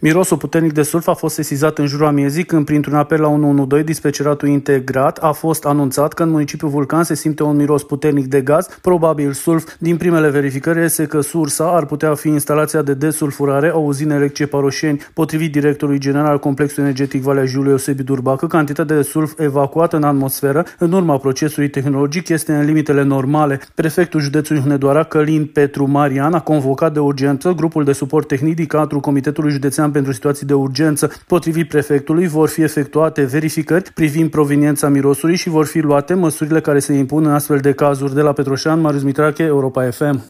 Mirosul puternic de sulf a fost sesizat în jurul amiezii când, printr-un apel la 112, dispeceratul integrat a fost anunțat că în municipiul Vulcan se simte un miros puternic de gaz, probabil sulf. Din primele verificări este că sursa ar putea fi instalația de desulfurare a uzinei electrice Paroșeni. Potrivit directorului general al Complexului Energetic Valea Jiului, Eusebiu Durbacă, cantitatea de sulf evacuată în atmosferă în urma procesului tehnologic este în limitele normale. Prefectul județului Hunedoara, Călin Petru Marian, a convocat de urgență grupul de suport tehnic din cadrul Comitetului Județean pentru situații de urgență. Potrivit prefectului, vor fi efectuate verificări privind proveniența mirosului și vor fi luate măsurile care se impun în astfel de cazuri. De la Petroșan, Marius Mitrache, Europa FM.